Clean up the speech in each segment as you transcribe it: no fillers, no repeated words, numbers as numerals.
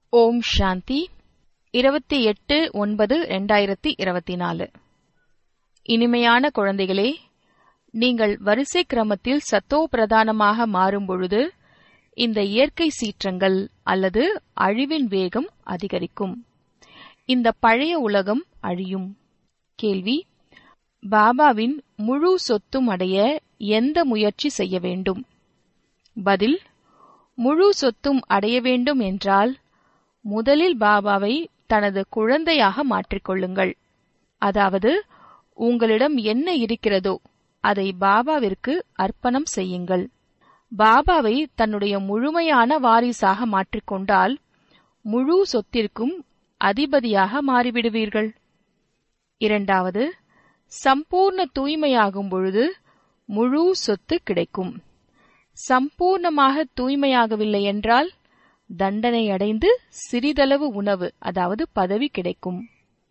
ஓம் சாந்தி. 28/9/2024. இனிமையான குழந்தைகளே, நீங்கள் வரிசை கிரமத்தில் சத்தோ பிரதானமாக மாறும்பொழுது இந்த இயற்கை சீற்றங்கள் அல்லது அழிவின் வேகம் அதிகரிக்கும். இந்த பழைய உலகம் அழியும். கேள்வி: பாபாவின் முழு சொத்தும் அடைய எந்த முயற்சி செய்ய வேண்டும்? பதில்: முழு சொத்தும் அடைய வேண்டும் என்றால் முதலில் பாபாவை தனது குழந்தையாக மாற்றிக்கொள்ளுங்கள். அதாவது உங்களிடம் என்ன இருக்கிறதோ அதை பாபாவிற்கு அர்ப்பணம் செய்யுங்கள். பாபாவை தன்னுடைய முழுமையான வாரிசாக மாற்றிக்கொண்டால் முழு சொத்திற்கும் அதிபதியாக மாறிவிடுவீர்கள். இரண்டாவது, சம்பூர்ண தூய்மையாகும் பொழுது முழு சொத்து கிடைக்கும். சம்பூர்ணமாக தூய்மையாகவில்லை என்றால் தண்டனை அடைந்து சிறிதளவு உணவு, அதாவது பதவி கிடைக்கும்.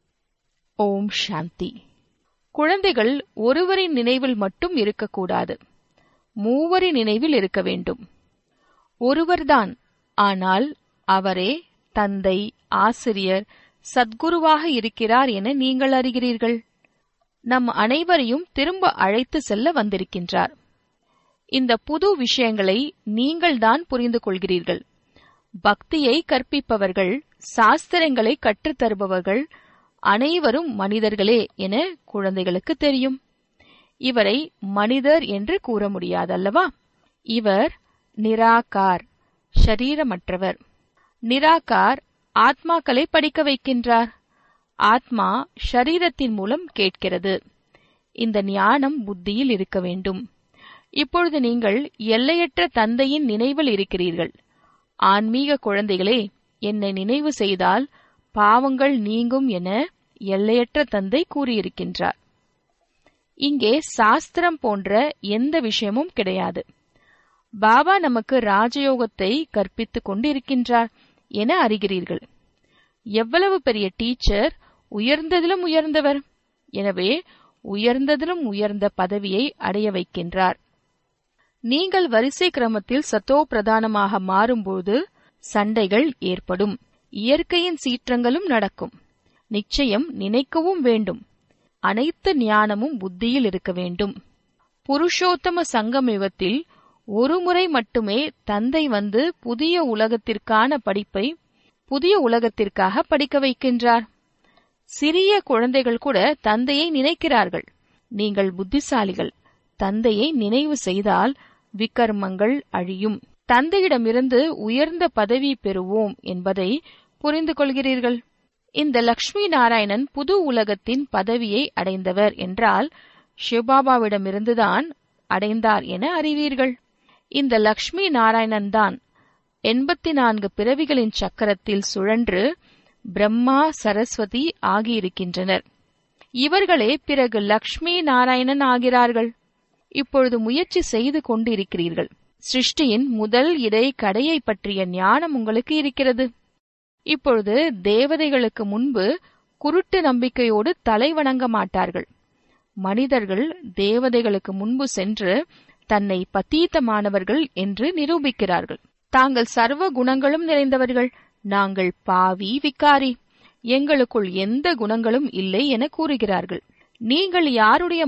ஓம் சாந்தி. குழந்தைகள் ஒருவரின் நினைவில் மட்டும் இருக்கக்கூடாது, மூவரின் நினைவில் இருக்க வேண்டும். ஒருவர்தான், ஆனால் அவரே தந்தை, ஆசிரியர், சத்குருவாக இருக்கிறார் என நீங்கள் அறிகிறீர்கள். நம் அனைவரையும் திரும்ப அழைத்து செல்ல வந்திருக்கின்றார். இந்த புது விஷயங்களை நீங்கள்தான் புரிந்து கொள்கிறீர்கள். பக்தியை கற்பிப்பவர்கள், சாஸ்திரங்களை கற்றுத்தருபவர்கள் அனைவரும் மனிதர்களே என குழந்தைகளுக்கு தெரியும். இவரை மனிதர் என்று கூற முடியாதல்லவா? இவர் நிராகார், ஷரீரமற்றவர். நிராகார் ஆத்மாக்களை படிக்க வைக்கின்றார். ஆத்மா ஷரீரத்தின் மூலம் கேட்கிறது. இந்த ஞானம் புத்தியில் இருக்க வேண்டும். இப்பொழுது நீங்கள் எல்லையற்ற தந்தையின் நினைவில் இருக்கிறீர்கள். ஆன்மீக குழந்தைகளே, என்னை நினைவு செய்தால் பாவங்கள் நீங்கும் என எல்லையற்ற தந்தை கூறியிருக்கின்றார். இங்கே சாஸ்திரம் போன்ற எந்த விஷயமும் கிடையாது. பாபா நமக்கு ராஜயோகத்தை கற்பித்துக் கொண்டிருக்கின்றார் என அறிகிறீர்கள். எவ்வளவு பெரிய டீச்சர், உயர்ந்ததிலும் உயர்ந்தவர். எனவே உயர்ந்ததிலும் உயர்ந்த பதவியை அடைய வைக்கின்றார். நீங்கள் வரிசை கிரமத்தில் சத்தோ பிரதானமாக மாறும்போது சண்டைகள் ஏற்படும். இயற்கையின் சீற்றங்களும் நடக்கும். நிச்சயம் நினைக்கவும் வேண்டும். அனைத்து ஞானமும் புத்தியில் இருக்க வேண்டும். புருஷோத்தம சங்கமயுகத்தில் ஒரு முறை மட்டுமே தந்தை வந்து புதிய உலகத்திற்கான படிப்பை புதிய உலகத்திற்காக படிக்க வைக்கின்றார். சிறிய குழந்தைகள் கூட தந்தையை நினைக்கிறார்கள். நீங்கள் புத்திசாலிகள். தந்தையை நினைவு செய்தால் விகர்மங்கள் அழியும். தந்தையிடமிருந்து உயர்ந்த பதவி பெறுவோம் என்பதை புரிந்து கொள்கிறீர்கள். இந்த லக்ஷ்மி நாராயணன் புது உலகத்தின் பதவியை அடைந்தவர் என்றால் சிவபாபாவிடமிருந்துதான் அடைந்தார் என அறிவீர்கள். இந்த லக்ஷ்மி நாராயணன் தான் 84 பிறவிகளின் சக்கரத்தில் சுழன்று பிரம்மா, சரஸ்வதி ஆகியிருக்கின்றனர். இவர்களே பிறகு லக்ஷ்மி நாராயணன் ஆகிறார்கள். இப்பொழுது முயற்சி செய்து கொண்டிருக்கிறீர்கள். சிருஷ்டியின் முதல் இடை கடையை பற்றிய ஞானம் உங்களுக்கு இருக்கிறது. இப்பொழுது தேவதைகளுக்கு முன்பு குருட்டு நம்பிக்கையோடு தலை வணங்க மாட்டார்கள். மனிதர்கள் தேவதைகளுக்கு முன்பு சென்று தன்னை பதீதமானவர்கள் என்று நிரூபிக்கிறார்கள். தாங்கள் சர்வ குணங்களும் நிறைந்தவர்கள், நாங்கள் பாவி, விகாரி, எங்களுக்குள் எந்த குணங்களும் இல்லை என கூறுகிறார்கள். நீங்கள் யாருடைய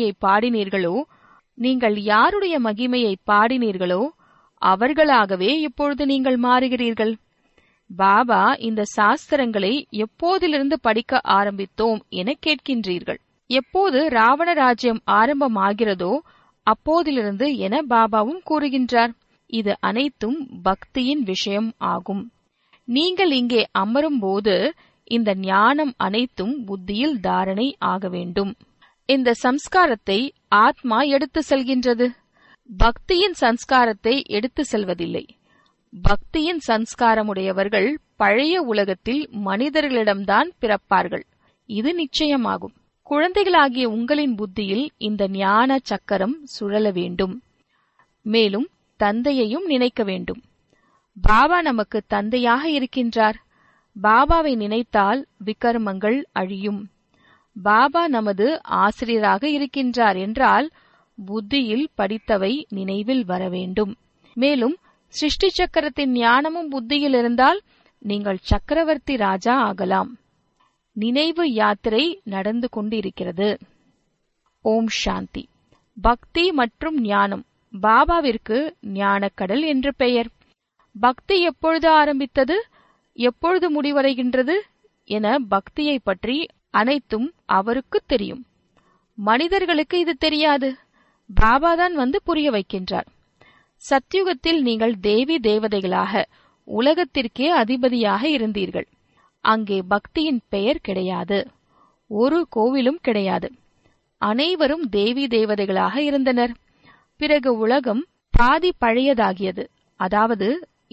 மகிமையை பாடினீர்களோ அவர்களாகவே இப்பொழுது நீங்கள் மாறுகிறீர்கள். பாபா இந்த சாஸ்திரங்களை எப்போதிலிருந்து படிக்க ஆரம்பித்தோம் என கேட்கின்றீர்கள். எப்போது ராவண ராஜ்யம் ஆரம்பமாகிறதோ அப்போதிலிருந்து என பாபாவும் கூறுகின்றார். இது அனைத்தும் பக்தியின் விஷயம் ஆகும். நீங்கள் இங்கே அமரும் போது இந்த ஞானம் அனைத்தும் புத்தியில் தாரணை ஆக வேண்டும். இந்த சம்ஸ்காரத்தை ஆத்மா எடுத்து செல்கின்றது. பக்தியின் சம்ஸ்காரத்தை எடுத்து செல்வதில்லை. பக்தியின் சம்ஸ்காரமுடையவர்கள் பழைய உலகத்தில் மனிதர்களிடம்தான் பிறப்பார்கள். இது நிச்சயமாகும். குழந்தைகளாகிய உங்களின் புத்தியில் இந்த ஞான சக்கரம் சுழல வேண்டும். மேலும் தந்தையையும் நினைக்க வேண்டும். பாபா நமக்கு தந்தையாக இருக்கின்றார். பாபாவை நினைத்தால் விகர்மங்கள் அழியும். பாபா நமது ஆசிரியராக இருக்கின்றார் என்றால் புத்தியில் படித்தவை நினைவில் வர வேண்டும். மேலும் சிருஷ்டி சக்கரத்தின் ஞானமும் புத்தியில் இருந்தால் நீங்கள் சக்கரவர்த்தி ராஜா ஆகலாம். நினைவு யாத்திரை நடந்து கொண்டிருக்கிறது. ஓம் சாந்தி. பக்தி மற்றும் ஞானம். பாபாவிற்கு ஞானக்கடல் என்று பெயர். பக்தி எப்பொழுது ஆரம்பித்தது, எப்பொழுது முடிவடைகின்றது என பக்தியை பற்றி அனைத்தும் அவருக்கு தெரியும். மனிதர்களுக்கு இது தெரியாது. பாபாதான் வந்து புரிய வைக்கின்றார். சத்யுகத்தில் நீங்கள் தேவி தேவதைகளாக உலகத்திற்கே அதிபதியாக இருந்தீர்கள். அங்கே பக்தியின் பெயர் கிடையாது. ஒரு கோவிலும் கிடையாது. அனைவரும் தேவி தேவதைகளாக இருந்தனர். பிறகு உலகம் பாதி பழையதாகியது. அதாவது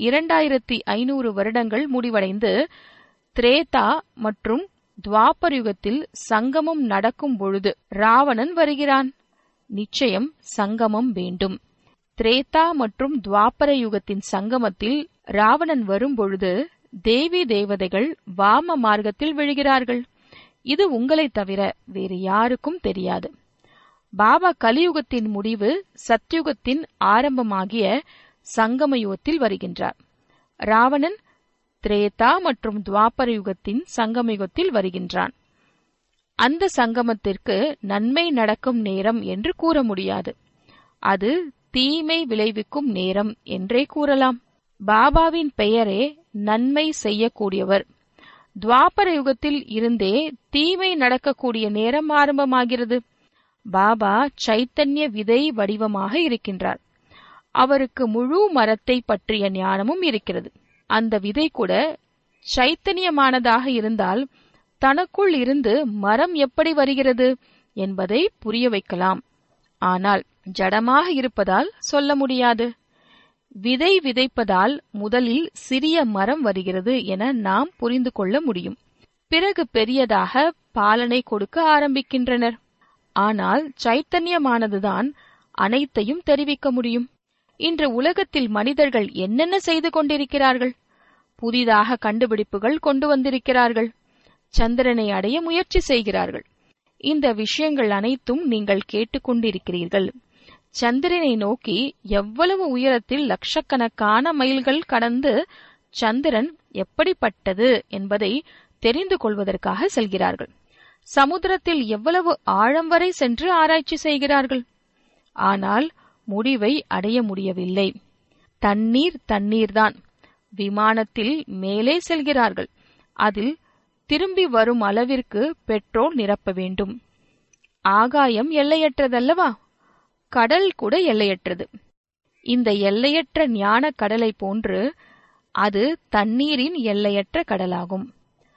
2500 வருடங்கள் முடிவடைந்து திரேதா மற்றும் துவாபர் யுகத்தில் சங்கமம் நடக்கும் பொழுது ராவணன் வருகிறான். நிச்சயம் சங்கமம் வேண்டும். திரேதா மற்றும் துவாபர யுகத்தின் சங்கமத்தில் ராவணன் வரும்பொழுது தேவி தேவதைகள் வாம மார்க்கத்தில் விழுகிறார்கள். இது உங்களை தவிர வேறு யாருக்கும் தெரியாது. பாபா கலியுகத்தின் முடிவு சத்யுகத்தின் ஆரம்பமாகிய சங்கம யுகத்தில் வருகின்றார். ராவணன் திரேதா மற்றும் துவாபர யுகத்தின் சங்கம யுகத்தில் வருகின்றான். அந்த சங்கமத்திற்கு நன்மை நடக்கும் நேரம் என்று கூற முடியாது. அது தீமை விளைவிக்கும் நேரம் என்றே கூறலாம். பாபாவின் பெயரே நன்மை செய்யக்கூடியவர். துவாபர யுகத்தில் இருந்தே தீமை நடக்கக்கூடிய நேரம் ஆரம்பமாகிறது. பாபா சைத்தன்ய விதை வடிவமாக இருக்கின்றார். அவருக்கு முழு மரத்தை பற்றிய ஞானமும் இருக்கிறது. அந்த விதை கூட சைத்தன்யமானதாக இருந்தால் தனக்குள் இருந்து மரம் எப்படி வருகிறது என்பதை புரிய வைக்கலாம். ஆனால் ஜடமாக இருப்பதால் சொல்ல முடியாது. விதை விதைப்பதால் முதலில் சிறிய மரம் வருகிறது என நாம் புரிந்து கொள்ள முடியும். பிறகு பெரியதாக பாலனை கொடுக்க ஆரம்பிக்கின்றனர். ஆனால் சைத்தன்யமானதுதான் அனைத்தையும் தெரிவிக்க முடியும். இன்று உலகத்தில் மனிதர்கள் என்னென்ன செய்து கொண்டிருக்கிறார்கள்? புதிதாக கண்டுபிடிப்புகள் கொண்டு வந்திருக்கிறார்கள். சந்திரனை அடைய முயற்சி செய்கிறார்கள். இந்த விஷயங்கள் அனைத்தும் நீங்கள் கேட்டுக்கொண்டிருக்கிறீர்கள். சந்திரனை நோக்கி எவ்வளவு உயரத்தில் லட்சக்கணக்கான மைல்கள் கடந்து சந்திரன் எப்படிப்பட்டது என்பதை தெரிந்து கொள்வதற்காக செல்கிறார்கள். சமுத்திரத்தில் எவ்வளவு ஆழம் வரை சென்று ஆராய்ச்சி செய்கிறார்கள். ஆனால் முடிவை அடைய முடியவில்லை. தண்ணீர்தான். விமானத்தில் மேலே செல்கிறார்கள். அதில் திரும்பி வரும் அளவிற்கு பெட்ரோல் நிரப்ப வேண்டும். ஆகாயம் எல்லையற்றதல்லவா? கடல் கூட எல்லையற்றது. இந்த எல்லையற்ற ஞான கடலை போன்று அது தண்ணீரின் எல்லையற்ற கடலாகும்.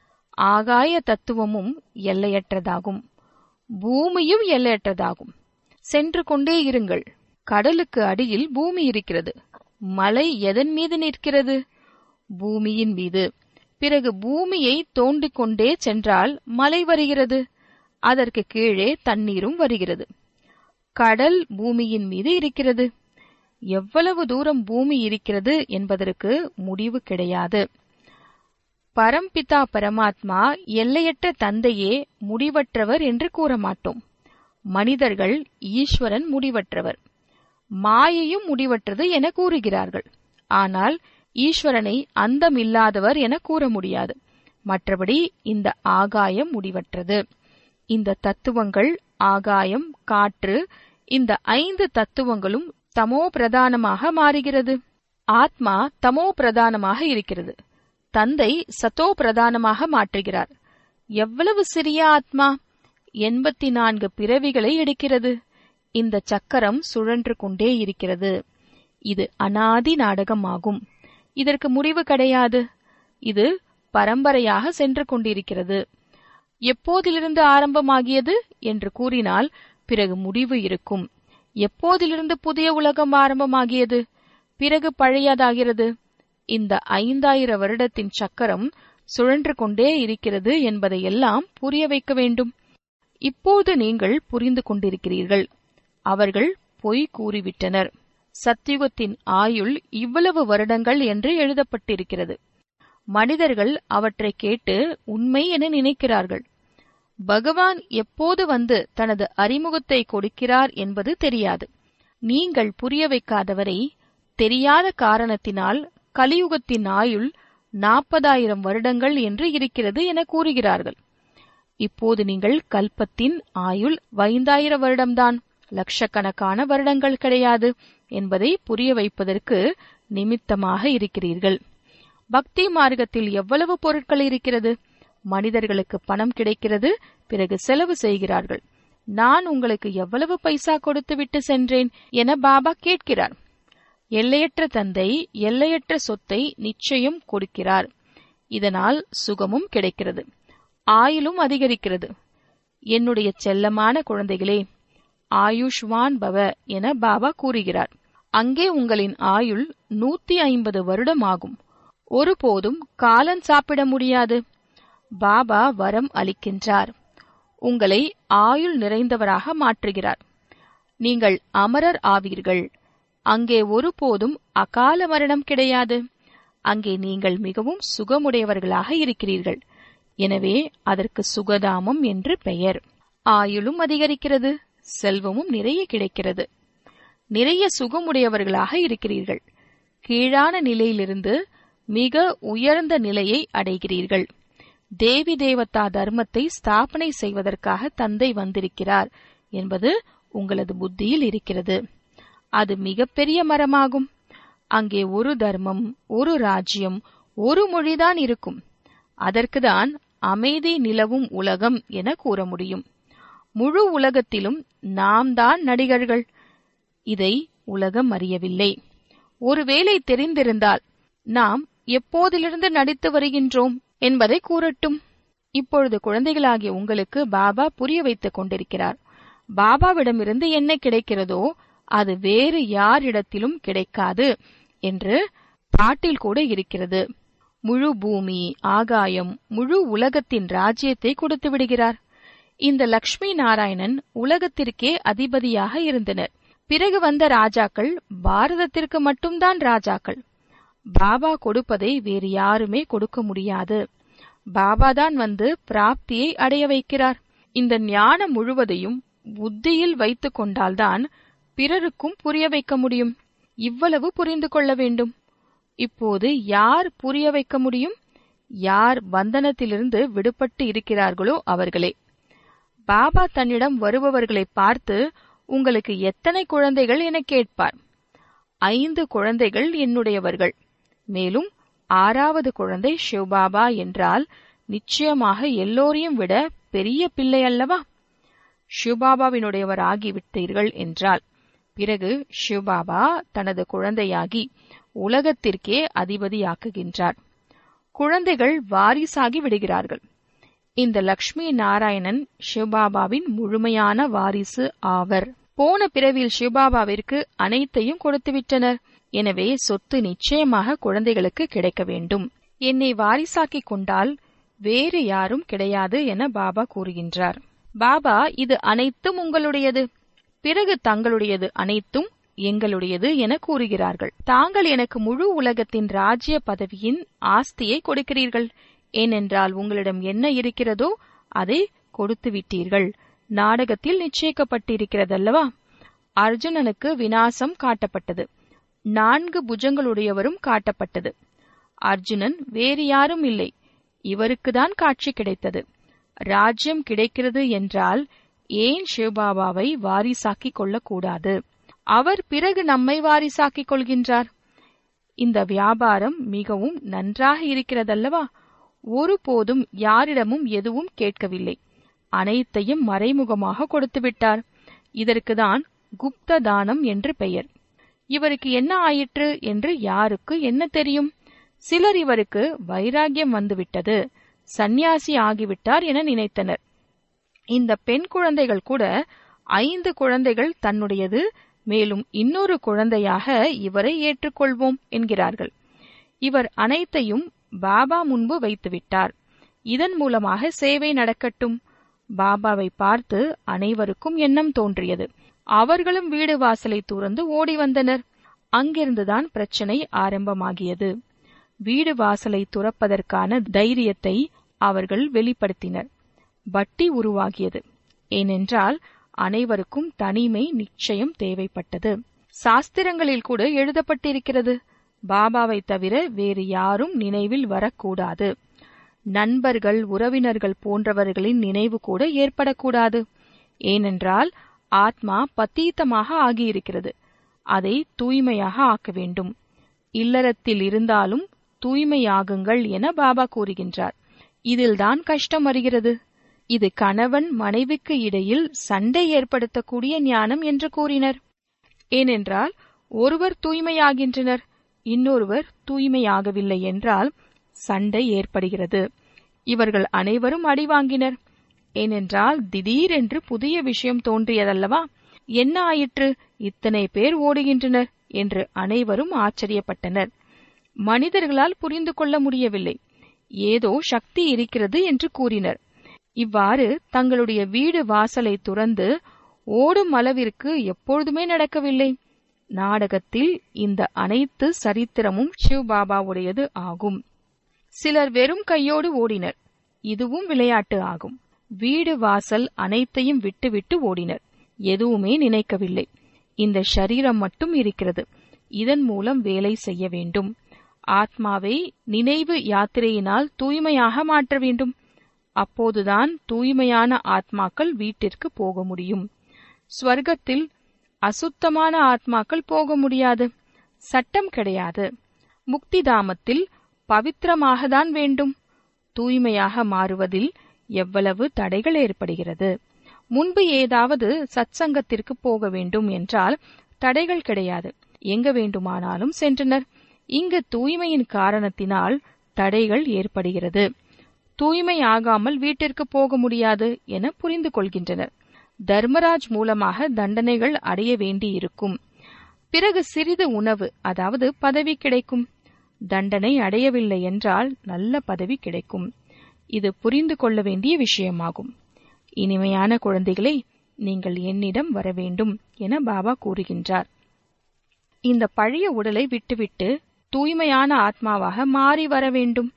ஆகாய தத்துவமும் எல்லையற்றதாகும். பூமியும் எல்லையற்றதாகும். சென்று கொண்டே இருங்கள். கடலுக்கு அடியில் பூமி இருக்கிறது. மலை எதன் மீது நிற்கிறது? பூமியின் மீது. பிறகு பூமியை தோண்டிக் கொண்டே சென்றால் மலை வருகிறது. அதற்கு கீழே தண்ணீரும் வருகிறது. கடல் பூமியின் மீது இருக்கிறது. எவ்வளவு தூரம் பூமி இருக்கிறது என்பதற்கு முடிவு கிடையாது. பரம்பிதா பரமாத்மா எல்லையற்ற தந்தையே முடிவற்றவர் என்று கூற மாட்டோம். மனிதர்கள் ஈஸ்வரன் முடிவற்றவர், மாயையும் முடிவற்றது என கூறுகிறார்கள். ஆனால் ஈஸ்வரனை அந்தமில்லாதவர் என கூற முடியாது. மற்றபடி இந்த ஆகாயம் முடிவற்றது. இந்த தத்துவங்கள் ஆகாயம், காற்று, இந்த 5 தத்துவங்களும் தமோ பிரதானமாக மாறுகிறது. ஆத்மா தமோ பிரதானமாக இருக்கிறது. தந்தை சத்தோ பிரதானமாக மாற்றுகிறார். எவ்வளவு சிறிய ஆத்மா! 84 பிறவிகளை எடுக்கிறது. இந்த சக்கரம் சுழன்று கொண்டே இருக்கிறது. இது அனாதி நாடகமாகும். இதற்கு முடிவு கிடையாது. இது பரம்பரையாக சென்று கொண்டிருக்கிறது. எப்போதிலிருந்து ஆரம்பமாகியது என்று கூறினால் பிறகு முடிவு இருக்கும். எப்போதிலிருந்து புதிய உலகம் ஆரம்பமாகியது, பிறகு பழையதாகிறது. இந்த 5000 வருடத்தின் சக்கரம் சுழன்று கொண்டே இருக்கிறது என்பதையெல்லாம் புரிய வைக்க வேண்டும். இப்போது நீங்கள் புரிந்து கொண்டிருக்கிறீர்கள். அவர்கள் பொய் கூறிவிட்டனர். சத்யுகத்தின் ஆயுள் இவ்வளவு வருடங்கள் என்று எழுதப்பட்டிருக்கிறது. மனிதர்கள் அவற்றை கேட்டு உண்மை என நினைக்கிறார்கள். பகவான் எப்போது வந்து தனது அறிமுகத்தை கொடுக்கிறார் என்பது தெரியாது. நீங்கள் புரிய வைக்காதவரை தெரியாத காரணத்தினால் கலியுகத்தின் ஆயுள் 40,000 வருடங்கள் என்று இருக்கிறது என கூறுகிறார்கள். இப்போது நீங்கள் கல்பத்தின் ஆயுள் 5,000 வருடம்தான், லட்சக்கணக்கான வருடங்கள் கிடையாது என்பதை புரிய வைப்பதற்கு நிமித்தமாக இருக்கிறீர்கள். பக்தி மார்க்கத்தில் எவ்வளவு பொருட்கள் இருக்கிறது? மனிதர்களுக்கு பணம் கிடைக்கிறது, பிறகு செலவு செய்கிறார்கள். நான் உங்களுக்கு எவ்வளவு பைசா கொடுத்து விட்டு சென்றேன் என பாபா கேட்கிறார். எல்லையற்ற தந்தை எல்லையற்ற சொத்தை நிச்சயம் கொடுக்கிறார். இதனால் சுகமும் கிடைக்கிறது, ஆயுளும் அதிகரிக்கிறது. என்னுடைய செல்லமான குழந்தைகளே, ஆயுஷ்வான் பவ என பாபா கூறுகிறார். அங்கே உங்களின் ஆயுள் 150 வருடம் ஆகும். ஒருபோதும் காலன் சாப்பிட முடியாது. பாபா வரம் அளிக்கின்றார், உங்களை ஆயுள் நிறைந்தவராக மாற்றுகிறார். நீங்கள் அமரர் ஆவீர்கள். அங்கே ஒருபோதும் அகால மரணம் கிடையாது. அங்கே நீங்கள் மிகவும் சுகமுடையவர்களாக இருக்கிறீர்கள். எனவே அதற்கு சுகதாமம் என்று பெயர். ஆயுளும் அதிகரிக்கிறது, செல்வமும் நிறைய கிடைக்கிறது. நிறைய சுகமுடையவர்களாக இருக்கிறீர்கள். கீழான நிலையிலிருந்து மிக உயர்ந்த நிலையை அடைகிறீர்கள். தேவி தேவதா தர்மத்தை ஸ்தாபனை செய்வதற்காக தந்தை வந்திருக்கிறார் என்பது உங்களது புத்தியில் இருக்கிறது. அது மிகப்பெரிய மரமாகும். அங்கே ஒரு தர்மம், ஒரு ராஜ்யம், ஒரு மொழிதான் இருக்கும். அதற்குதான் அமைதி நிலவும் உலகம் என கூற முடியும். முழு உலகத்திலும் நாம் தான் நடிகர்கள். இதை உலகம் அறியவில்லை. ஒருவேளை தெரிந்திருந்தால் நாம் எப்போதிலிருந்து நடித்து வருகின்றோம் என்பதை கூறட்டும். இப்பொழுது குழந்தைகளாகிய உங்களுக்கு பாபா புரிய வைத்துக் கொண்டிருக்கிறார். பாபாவிடமிருந்து என்ன கிடைக்கிறதோ அது வேறு யாரிடத்திலும் கிடைக்காது என்று பாட்டில் கூட இருக்கிறது. முழு பூமி, ஆகாயம், முழு உலகத்தின் ராஜ்யத்தை கொடுத்து விடுகிறார். இந்த லக்ஷ்மி நாராயணன் உலகத்திற்கே அதிபதியாக இருந்தனர். பிறகு வந்த ராஜாக்கள் பாரதத்திற்கு மட்டும்தான் ராஜாக்கள். பாபா கொடுப்பதை வேறு யாருமே கொடுக்க முடியாது. பாபாதான் வந்து பிராப்தியை அடைய வைக்கிறார். இந்த ஞானம் முழுவதையும் புத்தியில் வைத்துக் கொண்டால்தான் பிறருக்கும் புரிய வைக்க முடியும். இவ்வளவு புரிந்து கொள்ள வேண்டும். இப்போது யார் புரிய வைக்க முடியும்? யார் பந்தனத்திலிருந்து விடுபட்டு இருக்கிறார்களோ அவர்களே. பாபா தன்னிடம் வருபவர்களை பார்த்து உங்களுக்கு எத்தனை குழந்தைகள் என கேட்பார். 5 குழந்தைகள் என்னுடையவர்கள். மேலும் 6வது குழந்தை சிவபாபா என்றால் நிச்சயமாக எல்லோரையும் விட பெரிய பிள்ளை அல்லவா? சிவபாபாவினுடையவர் ஆகிவிட்டீர்கள் என்றால் பிறகு சிவபாபா தனது குழந்தையாகி உலகத்திற்கே அதிபதியாக்குகின்றார். குழந்தைகள் வாரிசாகி விடுகிறார்கள். இந்த லக்ஷ்மி நாராயணன் சிவபாபாவின் முழுமையான வாரிசு ஆவர். போன பிறவியில் சிவபாபாவிற்கு அனைத்தையும் கொடுத்துவிட்டனர். எனவே சொத்து நிச்சயமாக குழந்தைகளுக்கு கிடைக்க வேண்டும். என்னை வாரிசாக்கிக் கொண்டால் வேறு யாரும் கிடையாது என பாபா கூறுகின்றார். பாபா இது அனைத்தும் உங்களுடையது, பிறகு தங்களுடையது அனைத்தும் எங்களுடையது என கூறுகிறார்கள். தாங்கள் எனக்கு முழு உலகத்தின் ராஜ்ய பதவியின் ஆஸ்தியை கொடுக்கிறீர்கள். ஏனென்றால் உங்களிடம் என்ன இருக்கிறதோ அதை கொடுத்து விட்டீர்கள். நாடகத்தில் நிச்சயிக்கப்பட்டிருக்கிறதல்லவா? அர்ஜுனனுக்கு விநாசம் காட்டப்பட்டது, 4 புஜங்களுடையவரும் காட்டப்பட்டது. அர்ஜுனன் வேறு யாரும் இல்லை, இவருக்குதான் காட்சி கிடைத்தது. ராஜ்யம் கிடைக்கிறது என்றால் ஏன் சிவபாபாவை வாரிசாக்கிக் கொள்ளக்கூடாது? அவர் பிறகு நம்மை வாரிசாக்கிக் கொள்கின்றார். இந்த வியாபாரம் மிகவும் நன்றாக இருக்கிறதல்லவா? ஒருபோதும் யாரிடமும் எதுவும் கேட்கவில்லை. அனைத்தையும் மறைமுகமாக கொடுத்துவிட்டார். இதற்குதான் குப்த தானம் என்று பெயர். இவருக்கு என்ன ஆயிற்று என்று யாருக்கு என்ன தெரியும்? சிலர் இவருக்கு வைராகியம் வந்துவிட்டது, சந்நியாசி ஆகிவிட்டார் என நினைத்தனர். இந்த பெண் குழந்தைகள் கூட 5 குழந்தைகள் தன்னுடையது, மேலும் இன்னொரு குழந்தையாக இவரை ஏற்றுக்கொள்வோம் என்கிறார்கள். இவர் அனைத்தையும் பாபா முன்பு வைத்துவிட்டார். இதன் மூலமாக சேவை நடக்கட்டும். பாபாவை பார்த்து அனைவருக்கும் எண்ணம் தோன்றியது. அவர்களும் வீடு வாசலை துறந்து ஓடி வந்தனர். அங்கிருந்துதான் பிரச்சனை ஆரம்பமாகியது. வீடு வாசலை துறப்பதற்கான தைரியத்தை அவர்கள் வெளிப்படுத்தினர். பட்டி உருவாகியது. ஏனென்றால் அனைவருக்கும் தனிமை நிச்சயம் தேவைப்பட்டது. சாஸ்திரங்களில் கூட எழுதப்பட்டிருக்கிறது, பாபாவை தவிர வேறு யாரும் நினைவில் வரக்கூடாது. நண்பர்கள், உறவினர்கள் போன்றவர்களின் நினைவு கூட ஏற்படக்கூடாது. ஏனென்றால் ஆத்மா பத்தீத்தமாக ஆகியிருக்கிறது. அதை தூய்மையாக ஆக்க வேண்டும். இல்லறத்தில் இருந்தாலும் தூய்மையாகுங்கள் என பாபா கூறுகின்றார். இதில்தான் கஷ்டம் வருகிறது. இது கணவன் மனைவிக்கு இடையில் சண்டை ஏற்படுத்தக்கூடிய ஞானம் என்று கூறினர். ஏனென்றால் ஒருவர் தூய்மையாகின்றனர், இன்னொருவர் தூய்மையாகவில்லை என்றால் சண்டை ஏற்படுகிறது. இவர்கள் அனைவரும் அடி வாங்கினர். ஏனென்றால் திடீரென்று புதிய விஷயம் தோன்றியதல்லவா. என்ன ஆயிற்று, இத்தனை பேர் ஓடுகின்றனர் என்று அனைவரும் ஆச்சரியப்பட்டனர். மனிதர்களால் புரிந்து கொள்ள முடியவில்லை. ஏதோ சக்தி இருக்கிறது என்று கூறினர். இவ்வாறு தங்களுடைய வீடு வாசலை துறந்து ஓடும் அளவிற்கு எப்பொழுதுமே நடக்கவில்லை. நாடகத்தில் இந்த அனைத்து சரித்திரமும் சிவபாபாவுடையது ஆகும். சிலர் வெறும் கையோடு ஓடினர். இதுவும் விளையாட்டு ஆகும். வீடு வாசல் அனைத்தையும் விட்டுவிட்டு ஓடினர். எதுவுமே நினைக்கவில்லை. இந்த ஷரீரம் மட்டும் இருக்கிறது. இதன் மூலம் வேலை செய்ய வேண்டும். ஆத்மாவை நினைவு யாத்திரையினால் தூய்மையாக மாற்ற வேண்டும். அப்போதுதான் தூய்மையான ஆத்மாக்கள் வீட்டிற்கு போக முடியும். ஸ்வர்க்கத்தில் அசுத்தமான ஆத்மாக்கள் போக முடியாது. சட்டம் கிடையாது. முக்திதாமத்தில் பவித்திரமாகத்தான் வேண்டும். தூய்மையாக மாறுவதில் எவ்வளவு தடைகள் ஏற்படுகிறது. முன்பு ஏதாவது சத்சங்கத்திற்கு போக வேண்டும் என்றால் தடைகள் கிடையாது. எங்க வேண்டுமானாலும் சென்றனர். இங்கு தூய்மையின் காரணத்தினால் தடைகள் ஏற்படுகிறது. தூய்மையாகாமல் வீட்டிற்கு போக முடியாது என புரிந்து கொள்கின்றனர். தர்மராஜ் மூலமாக தண்டனைகள் அடைய வேண்டியிருக்கும். பிறகு சிறிது உணவு, அதாவது பதவி கிடைக்கும். தண்டனை அடையவில்லை என்றால் நல்ல பதவி கிடைக்கும். இது புரிந்து கொள்ள வேண்டிய விஷயமாகும். இனிமையான குழந்தைகளே, நீங்கள் என்னிடம் வர வேண்டும் என பாபா கூறுகின்றார். இந்த பழைய உடலை விட்டுவிட்டு தூய்மையான ஆத்மாவாக மாறி வர வேண்டும்.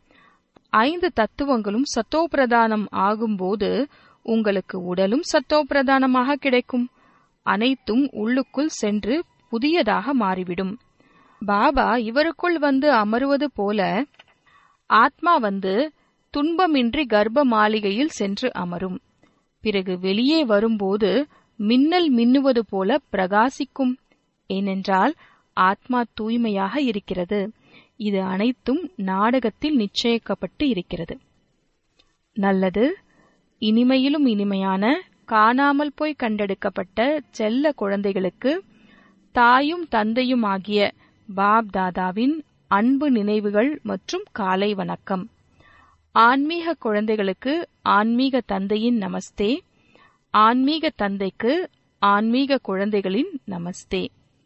5 தத்துவங்களும் சத்தோபிரதானம் ஆகும்போது உங்களுக்கு உடலும் சத்தோபிரதானமாக கிடைக்கும். அனைத்தும் உள்ளுக்குள் சென்று புதியதாக மாறிவிடும். பாபா இவருக்குள் வந்து அமருவது போல ஆத்மா வந்து துன்பமின்றி கர்ப்ப மாளிகையில் சென்று அமரும். பிறகு வெளியே வரும்போது மின்னல் மின்னுவது போல பிரகாசிக்கும். ஏனென்றால் ஆத்மா தூய்மையாக இருக்கிறது. இது அனைத்தும் நாடகத்தில் நிச்சயிக்கப்பட்டு இருக்கிறது. நல்லது. இனிமையிலும் இனிமையான காணாமல் போய் கண்டெடுக்கப்பட்ட செல்ல குழந்தைகளுக்கு தாயும் தந்தையும் ஆகிய பாப் தாதாவின் அன்பு நினைவுகள் மற்றும் காலை வணக்கம். ஆன்மீக குழந்தைகளுக்கு ஆன்மீக தந்தையின் நமஸ்தே. ஆன்மீக தந்தைக்கு ஆன்மீக குழந்தைகளின் நமஸ்தே.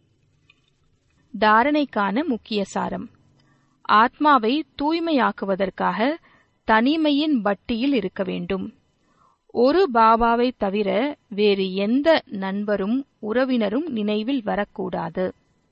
தாரணைக்கான முக்கிய சாரம். ஆத்மாவை தூய்மையாக்குவதற்காக தனிமையின் பட்டியில் இருக்க வேண்டும். ஒரு பாபாவை தவிர வேறு எந்த நண்பரும் உறவினரும் நினைவில் வரக்கூடாது.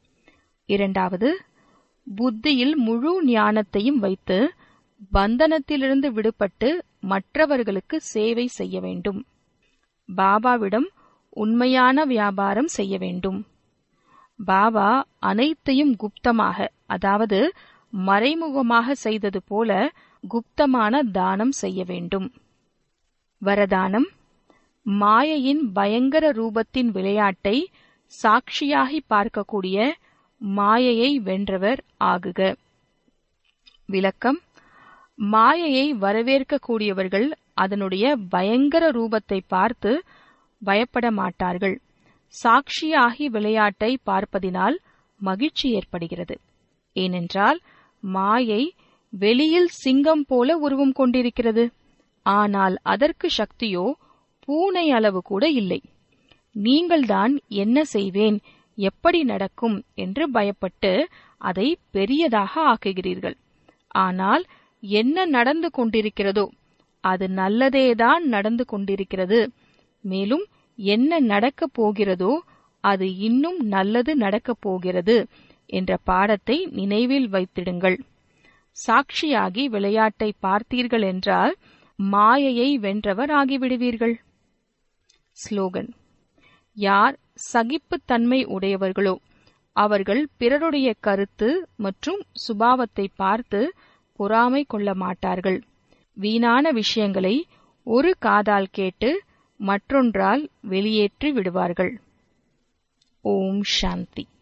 2வது, புத்தியில் முழு ஞானத்தையும் வைத்து பந்தனத்திலிருந்து விடுபட்டு மற்றவர்களுக்கு சேவை செய்ய வேண்டும். பாபாவிடம் உண்மையான வியாபாரம் செய்ய வேண்டும். பாபா அனைத்தையும் குப்தமாக, அதாவது மறைமுகமாக செய்தது போல குப்தமான தானம் செய்ய வேண்டும். வரதானம். மாயையின் பயங்கர ரூபத்தின் விளையாட்டை சாட்சியாகி பார்க்கக்கூடிய மாயையை வென்றவர் ஆகுக. விளக்கம். மாயையை வரவேற்கக்கூடியவர்கள் அதனுடைய பயங்கர ரூபத்தை பார்த்து பயப்பட மாட்டார்கள். சாட்சியாகி விளையாட்டை பார்ப்பதினால் மகிழ்ச்சி ஏற்படுகிறது. ஏனென்றால் மாயை வெளியில் சிங்கம் போல உருவம் கொண்டிருக்கிறது. ஆனால் அதற்கு சக்தியோ பூனை அளவு கூட இல்லை. நீங்கள்தான் என்ன செய்வேன், எப்படி நடக்கும் என்று பயப்பட்டு அதை பெரியதாக ஆக்குகிறீர்கள். ஆனால் என்ன நடந்து கொண்டிருக்கிறதோ அது நல்லதேதான் நடந்து கொண்டிருக்கிறது. மேலும் என்ன நடக்கப் போகிறதோ அது இன்னும் நல்லது நடக்கப் போகிறது என்ற பாடத்தை நினைவில் வைத்திடுங்கள். சாட்சியாகி விளையாட்டை பார்த்தீர்கள் என்றால் மாயையை வென்றவர் ஆகிவிடுவீர்கள். ஸ்லோகன். யார் சகிப்புத்தன்மை உடையவர்களோ அவர்கள் பிறருடைய கருத்து மற்றும் சுபாவத்தை பார்த்து பொறாமை கொள்ள மாட்டார்கள். வீணான விஷயங்களை ஒரு காதால் கேட்டு மற்றொன்றால் வெளியேற்றி விடுவார்கள். ஓம் சாந்தி.